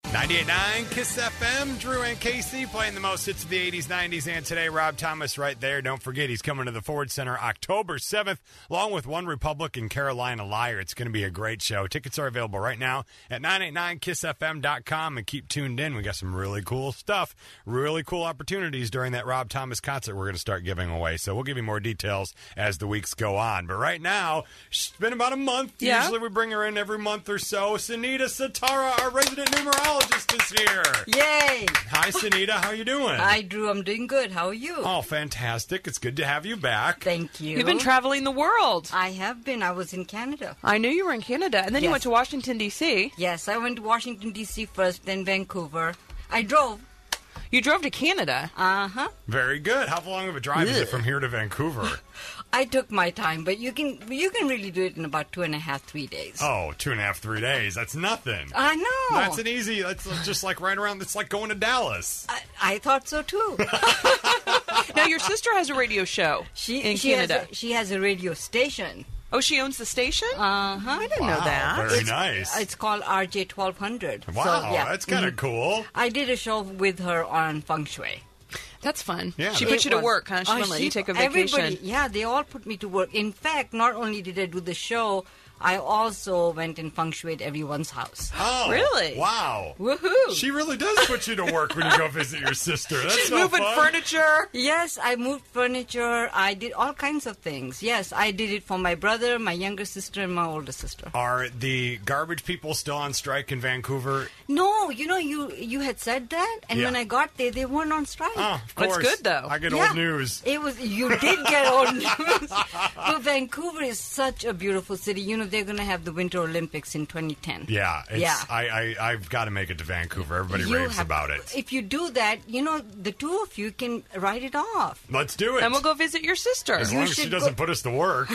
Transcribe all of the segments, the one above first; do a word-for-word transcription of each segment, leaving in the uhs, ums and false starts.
ninety-eight point nine KISS F M, Drew and Casey playing the most hits of the eighties, nineties, and today. Rob Thomas right there. Don't forget, he's coming to the Ford Center October seventh, along with One Republic and Carolina Liar. It's going to be a great show. Tickets are available right now at nine eight nine kiss f m dot com, and keep tuned in. We got some really cool stuff, really cool opportunities during that Rob Thomas concert we're going to start giving away. So we'll give you more details as the weeks go on. But right now, it's been about a month. Yeah. Usually we bring her in every month or so. Sunita Satara, our resident numerologist, is here. Yay! Hi, Sunita. How you doing? Hi, Drew. I'm doing good. How are you? Oh, fantastic. It's good to have you back. Thank you. You've been traveling the world. I have been. I was in Canada. I knew you were in Canada. And then you Yes. went to Washington, D C Yes, I went to Washington, D C first, then Vancouver. I drove. You drove to Canada. Uh-huh. Very good. How long of a drive is it Ugh. from here to Vancouver? I took my time, but you can you can really do it in about two and a half, three days. Oh, two and a half, three days. That's nothing. I know. That's an easy, that's just like right around, it's like going to Dallas. I, I thought so, too. Now, your sister has a radio show She, in she Canada. Has a, she has a radio station. Oh, she owns the station? Uh-huh. I didn't know Wow, that. very It's- nice. It's called R J twelve hundred. Wow, So, yeah. that's kind of Mhm. cool. I did a show with her on feng shui. That's fun. Yeah, she that- put It you to was- work, huh? She Oh, wouldn't let she- you take a vacation. Everybody, yeah, they all put me to work. In fact, not only did I do the show, I also went and feng shuied everyone's house. Oh, Really? Wow. Woohoo! She really does put you to work when you go visit your sister. That's She's so moving fun. furniture. Yes, I moved furniture. I did all kinds of things. Yes, I did it for my brother, my younger sister, and my older sister. Are the garbage people still on strike in Vancouver? No, you know, you you had said that, and Yeah. when I got there, they weren't on strike. Oh, of That's course. good, though. I get Yeah. old news. It was you did get old news. But Vancouver is such a beautiful city. You know, they're going to have the Winter Olympics in twenty ten. Yeah, it's, Yeah. I, I, I've got to make it to Vancouver. Everybody You raves have- about it. If you do that, you know, the two of you can write it off. Let's do it. And we'll go visit your sister. as You long as she should doesn't go- put us to work.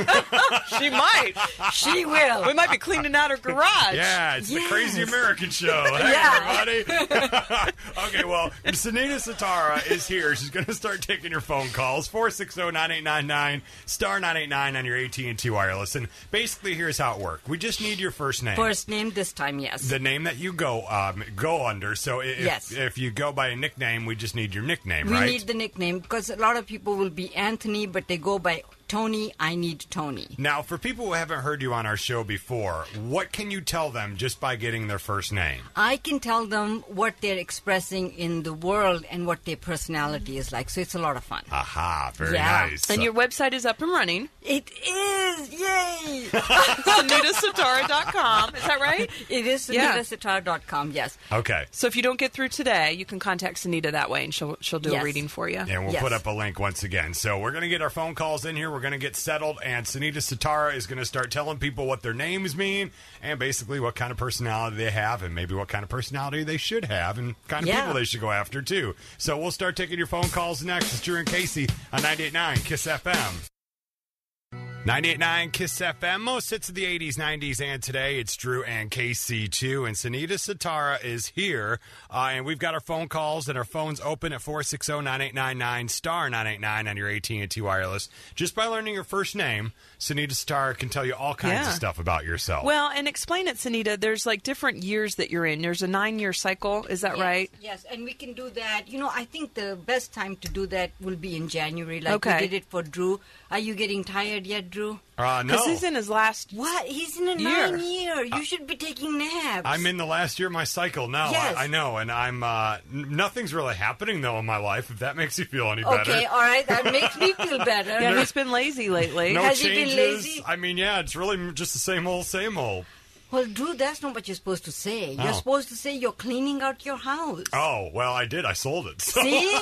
She might. She will. We might be cleaning out her garage. Yeah, it's the Yes. Crazy American Show. Hey, Yeah. everybody. Okay, well, Sunita Satara is here. She's going to start taking your phone calls. four six zero, nine eight nine nine, star nine eight nine on your A T and T wireless. And basically, here's how it works. We just need your first name. First name this time, yes. The name that you go um, go under. So if, Yes. if you go by a nickname, we just need your nickname, we right? need the nickname because a lot of people will be Anthony, but they go by Tony. I need Tony. Now, for people who haven't heard you on our show before, what can you tell them just by getting their first name? I can tell them what they're expressing in the world and what their personality is like. So it's a lot of fun. Aha, very Yeah. nice. And your website is up and running. It is! Yay! Sunita Satara dot com. Is that right? It is Yeah. sunita sitar dot com, yes. Okay. So if you don't get through today, you can contact Sunita that way, and she'll she'll do a Yes. reading for you. And we'll Yes. put up a link once again. So we're going to get our phone calls in here. We're going to get settled. And Sunita Satara is going to start telling people what their names mean and basically what kind of personality they have and maybe what kind of personality they should have and kind of Yeah. people they should go after, too. So we'll start taking your phone calls next. It's Drew and Casey on ninety-eight point nine KISS F M. ninety-eight point nine KISS F M, most hits of the eighties, nineties, and today. It's Drew and K C too, and Sunita Satara is here, uh, and we've got our phone calls, and our phones open at four six zero, nine eight nine nine, star nine eight nine on your A T and T wireless. Just by learning your first name, Sunita Satara can tell you all kinds Yeah. of stuff about yourself. Well, and explain it, Sunita. There's like different years that you're in. There's a nine-year cycle. Is that Yes, right? Yes, and we can do that. You know, I think the best time to do that will be in January, like Okay. we did it for Drew. Are you getting tired yet, Drew? uh, no. Because he's in his last. What? He's in a Year. nine year. You should be taking naps. I'm in the last year of my cycle now. Yes. I, I know, and I'm uh, n- nothing's really happening though in my life. If that makes you feel any better. Okay, all right. That makes me feel better. Yeah, he's been lazy lately. No Has he been changes. lazy? I mean, yeah, it's really just the same old, same old. Well, Drew, that's not what you're supposed to say. Oh. You're supposed to say you're cleaning out your house. Oh, well, I did. I sold it. So See?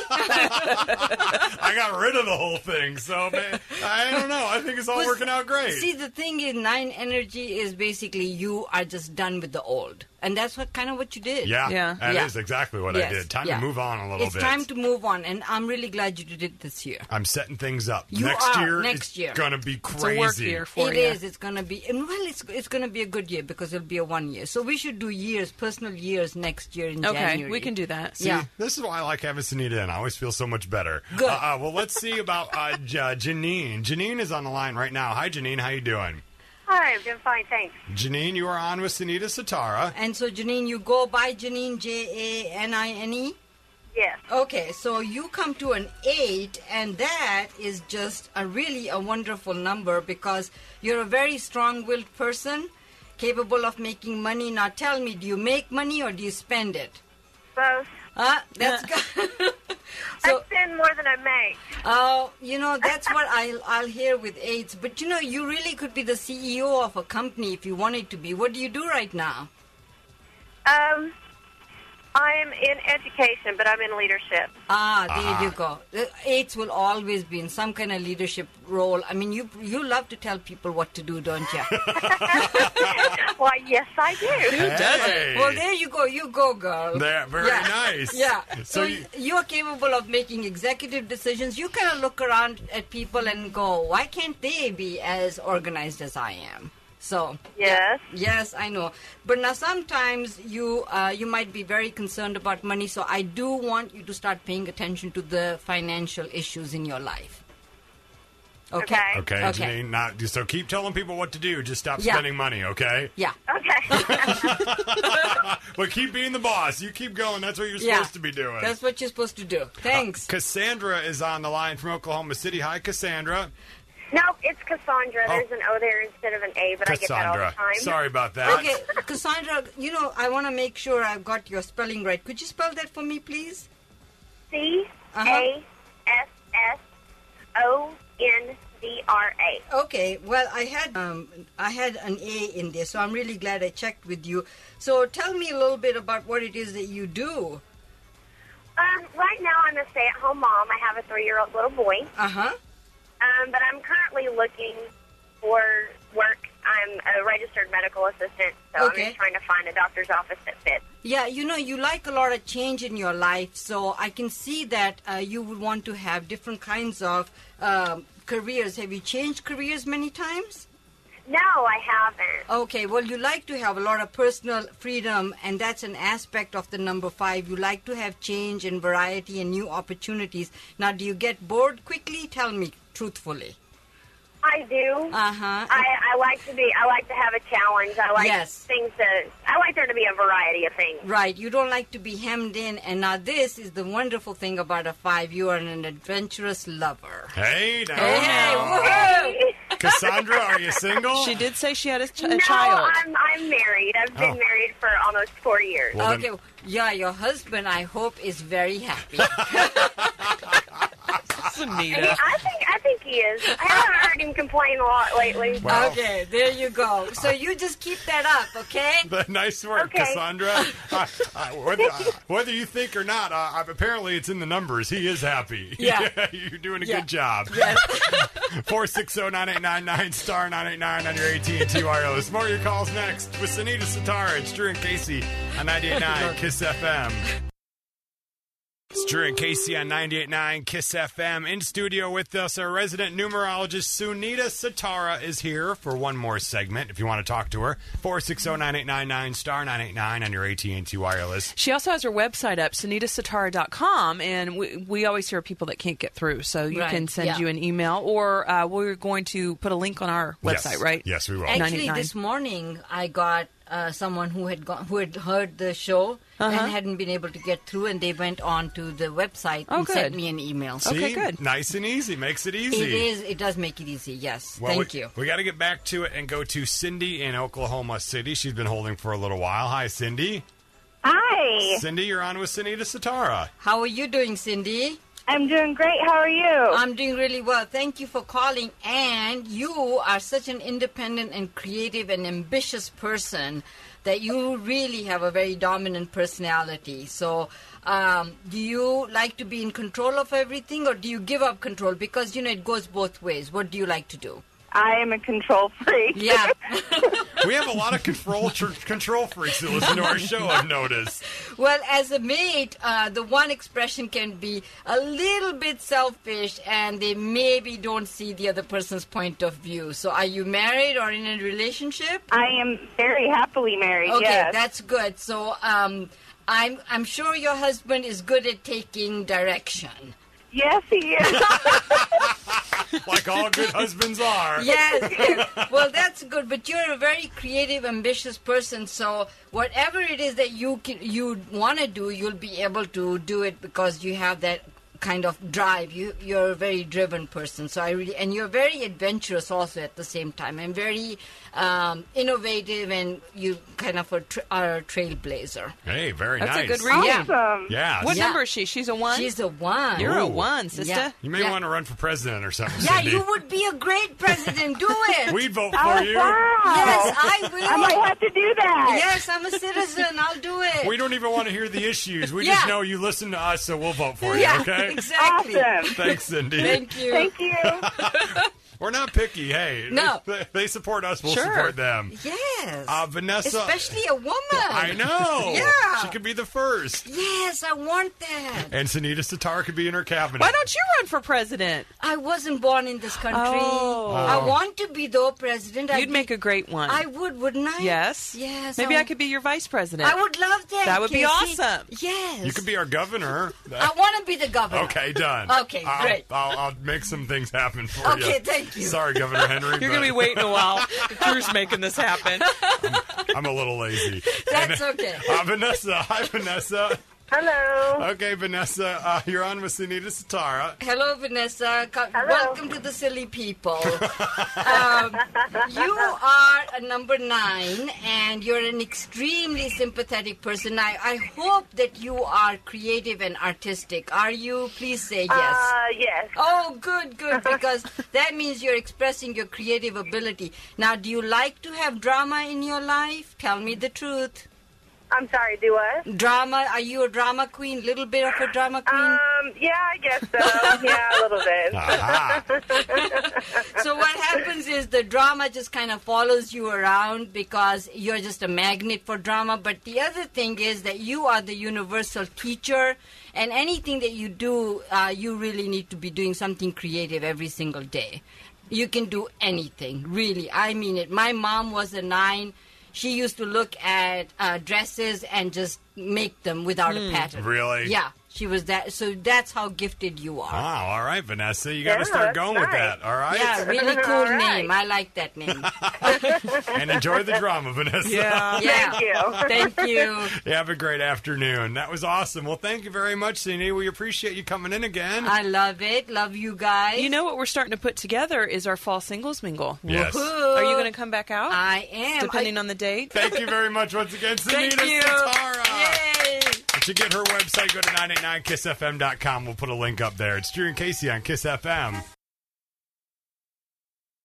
I got rid of the whole thing. So, man, I don't know. I think it's all Was- working out great. See, the thing is, nine energy is basically you are just done with the old. And that's what kind of what you did. yeah, Yeah. that Yeah. is exactly what I Yes, did. Time yeah. to move on a little It's bit. time to move on, and I'm really glad you did it this year. I'm setting things up. You next are, year, next it's year. gonna be It's crazy. a work year for It you. is. It's going to be, and well, it's it's going to be a good year because it'll be a one year. So we should do years, personal years next year in Okay, January. we can do that. See, Yeah. this is why I like having Sunita in. I always feel so much better. Good. Uh, uh, well, let's see about uh, J- uh, Janine. Janine is on the line right now. Hi, Janine. How you doing? Hi, I'm doing fine, thanks. Janine, you are on with Sunita Sitara. And so, Janine, you go by Janine, J A N I N E? Yes. Okay, so you come to an eight, and that is just a really a wonderful number because you're a very strong-willed person, capable of making money. Now tell me, do you make money or do you spend it? Both. Ah, that's good. So, I spend more than I make. oh, you know, that's what I'll, I'll hear with eights. But, you know, you really could be the C E O of a company if you wanted to be. What do you do right now? Um, I'm in education, but I'm in leadership. Ah, there Ah. you go. The eights will always be in some kind of leadership role. I mean, you you love to tell people what to do, don't you? Why, yes, I do. Hey. Well, there you go. You go, girl. There, very Yeah. nice. Yeah. So So, you- you, are capable of making executive decisions. You kind of look around at people and go, why can't they be as organized as I am? So Yes. yes, I know. But now sometimes you uh, you might be very concerned about money. So I do want you to start paying attention to the financial issues in your life. Okay. Okay. Okay, Okay. Janine, not, so keep telling people what to do. Just stop Yeah. spending money, okay? Yeah. Okay. But keep being the boss. You keep going. That's what you're Yeah. supposed to be doing. That's what you're supposed to do. Thanks. Cassandra is on the line from Oklahoma City. Hi, Cassandra. No, it's Cassandra. Oh. There's an O there instead of an A, but I get that all Cassandra. the time. Sorry about that. Okay, Cassandra, you know, I want to make sure I've got your spelling right. Could you spell that for me, please? C Uh-huh. A S S O N D R A. Okay, well, I had um, I had an A in there, so I'm really glad I checked with you. So tell me a little bit about what it is that you do. Um, right now, I'm a stay-at-home mom. I have a three-year-old little boy. Uh-huh. Um, but I'm currently looking for work. I'm a registered medical assistant, so I'm Okay. just trying to find a doctor's office that fits. Yeah, you know, you like a lot of change in your life, so I can see that uh, you would want to have different kinds of um, careers. Have you changed careers many times? No, I haven't. Okay, well, you like to have a lot of personal freedom, and that's an aspect of the number five. You like to have change and variety and new opportunities. Now, do you get bored quickly? Tell me truthfully. I do. Uh-huh. I, I like to be. I like to have a challenge. I like Yes. things to. I like there to be a variety of things. Right, you don't like to be hemmed in, and now this is the wonderful thing about a five. You are an adventurous lover. Hey, now. Hey, now. woohoo! Cassandra, are you single? She did say she had a, ch- a no, child. I'm I'm married. I've been Oh. married for almost four years. Well, then- Okay, yeah, your husband, I hope, is very happy. Anita. I think I think he is. I haven't heard him complain a lot lately. Well, Okay, there you go. So you just keep that up, okay? But nice work, Okay. Cassandra. uh, uh, whether, uh, whether you think or not, uh, apparently it's in the numbers. He is happy. Yeah. You're doing a Yeah. good job. four six zero, nine eight nine nine, star nine eight nine on your A T and T wireless. More of your calls next with Sunita Sitara. It's Drew and Casey on ninety-eight point nine KISS F M. It's Drew and Casey on ninety-eight point nine KISS F M. In studio with us, our resident numerologist, Sunita Sitara, is here for one more segment. If you want to talk to her, four six zero, nine eight nine nine, star nine eight nine on your A T and T wireless. She also has her website up, sunita sitara dot com, and we, we always hear people that can't get through, so you Right, can send yeah. you an email, or uh, we're going to put a link on our website, Yes. right? Yes, we will. Actually, ninety-nine. this morning I got uh, someone who had gone, who had heard the show Uh-huh. and hadn't been able to get through, and they went on to the website Oh, and sent good. me an email. Okay, See? good. Nice and easy. Makes it easy. It is. It does make it easy. Yes. Well, Thank we, you. We got to get back to it and go to Cindy in Oklahoma City. She's been holding for a little while. Hi, Cindy. Hi, Cindy, you're on with Sunita Sitara. How are you doing, Cindy? I'm doing great. How are you? I'm doing really well. Thank you for calling. And you are such an independent and creative and ambitious person that you really have a very dominant personality. So, um, do you like to be in control of everything, or do you give up control? Because, you know, it goes both ways. What do you like to do? I am a control freak. Yeah. We have a lot of control tr- control freaks that listen to our show, I've noticed. Well, as a mate, uh, the one expression can be a little bit selfish, and they maybe don't see the other person's point of view. So, are you married or in a relationship? I am very happily married. Okay, yes. that's good. So, um, I'm I'm sure your husband is good at taking direction. Yes, he is. like all good husbands are. Yes, yes. Well, that's good. But you're a very creative, ambitious person. So whatever it is that you can, you want to do, you'll be able to do it because you have that kind of drive. You you're a very driven person. So I really and you're very adventurous also at the same time, and very um, innovative, and you kind of a tra- are a trailblazer. Hey, very That's nice. a good read. Yeah. Awesome. Yeah. What Yeah. number is she? She's a one? She's a one. You're a Ooh. one, sister. Yeah. You may Yeah. want to run for president or something, Yeah, Cindy. you would be a great president. Do it. We'd vote Oh, for you. wow. Yes, I will. I might have to do that. Yes, I'm a citizen. I'll do it. We don't even want to hear the issues. We Yeah. just know you listen to us, so we'll vote for you, yeah, okay? exactly. Awesome. Thanks, Cindy. Thank you. Thank you. We're not picky. Hey, No. they, they support us. We'll Sure. support them. Yes. Uh, Vanessa. Especially a woman. I know. Yeah. She could be the first. Yes, I want that. And Sunita Sitar could be in her cabinet. Why don't you run for president? I wasn't born in this country. Oh. I want to be the president. You'd I'd make be, a great one. I would, wouldn't I? Yes. Yes. Maybe I, I could be your vice president. I would love that. That would be Casey. awesome. Yes. You could be our governor. I want to be the governor. Okay, done. Okay, I'll, great. I'll, I'll make some things happen for you. Okay, thank you. Sorry, Governor Henry. You're but going to be waiting a while. Drew's making this happen. I'm a little lazy. That's And, okay. Uh, Vanessa. Hi, Vanessa. Hello. Okay, Vanessa. Uh, you're on with Sunita Sitara. Hello, Vanessa. Co- Hello. Welcome to the silly people. um, you are a number nine, and you're an extremely sympathetic person. I, I hope that you are creative and artistic. Are you? Please say yes. Uh, yes. Oh, good, good, because that means you're expressing your creative ability. Now, do you like to have drama in your life? Tell me the truth. I'm sorry, do what? Drama? Are you a drama queen? Little bit of a drama queen? Um, yeah, I guess so. Yeah, a little bit. Aha. So what happens is the drama just kind of follows you around because you're just a magnet for drama. But the other thing is that you are the universal teacher, and anything that you do, uh, you really need to be doing something creative every single day. You can do anything, really. I mean it. My mom was a nine. She used to look at uh, dresses and just make them without a pattern. Really? Yeah, she was that. So that's how gifted you are. Wow, all right, Vanessa. You got to Yeah, start that's going with nice. that, all right? Yeah, really cool All right. name. I like that name. And enjoy the drama, Vanessa. Yeah. Yeah. Thank you. Thank you. You have a great afternoon. That was awesome. Well, thank you very much, Cindy. We appreciate you coming in again. I love it. Love you guys. You know what we're starting to put together is our fall singles mingle. Yes. Woohoo. Are you going to come back out? I am. Depending I, on the date? Thank you very much once again, Thank Sunita you. Sitara. Yay. To get her website, go to nine eight nine kiss f m dot com. We'll put a link up there. It's Drew and Casey on Kiss F M.